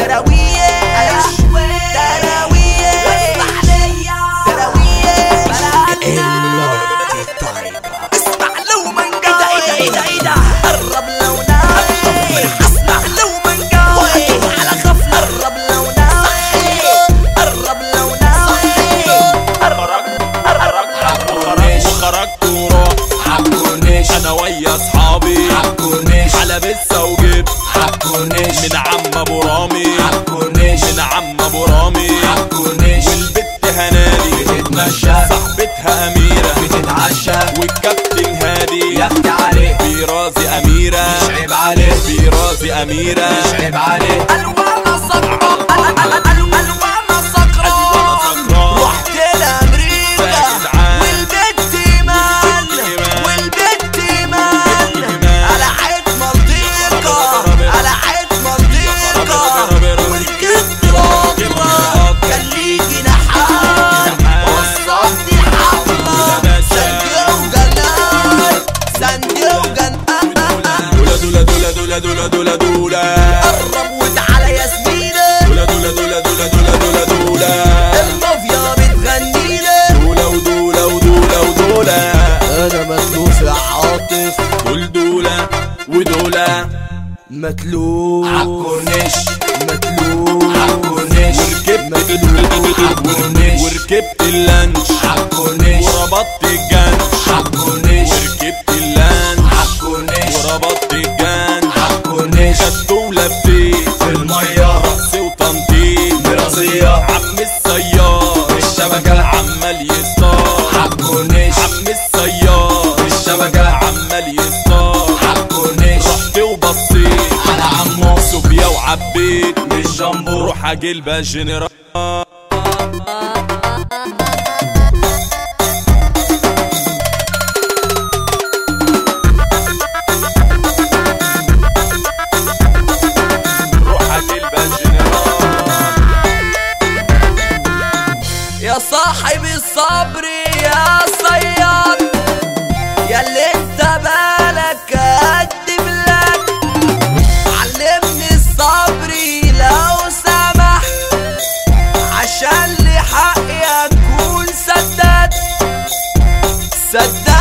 دراويش دراويش دراويش اسمع لو منقاي ايه ده قرب لو ناي اسمع لو منقاي على غفلة قرب لو ناي قرب لو ناي وخرجت ورحت عالكورنيش انا ويا اصحابي عالكورنيش على بسة وجبت عالكورنيش من عم ابو رامي عالكورنيش من عم ابو رامي عالكورنيش والبت هنادي بتتمشى صاحبتها اميرة بتتعشى والكابتن هادي يحكي عليه بيرازي اميرة مش عيب عليه بيرازي اميرة مش عيب عليه الوانا سكران الوانا سكران رحت لامريكا والبت ايمان والبت ايمان على عيد مالديكا على عيد مالديكا والجد راضرة كان ليه جناحات وصلني حفلة سندي وجنان دولا قرب وتعالى يا زميلة دولا المافيا بتغنينا ودولا انا متلوف يا عاطف دولا ودولا متلوف عالكورنيش متلوف عالكورنيش عالكورنيش وركبت اللانش عالكورنيش وربطت الجنش عالكورنيش وركبت اللانش عالكورنيش وربطت الجنش عالكورنيش خدت ولفيت في المية رقص وتنطيط مرازية عم الصياد الشبكة عمال يصطاد عالكورنيش عم الصياد الشبكة عمال يصطاد عالكورنيش رحت وبصيت على عمو صوبيا وعبيت بالجامبو روح اجيب جنرال روح اجيب جنرال يا صاحب الصبر يا صياد يا اللي انت بالك اكتب لك علمني الصبر لو سمحت عشان لحقي اكون سداد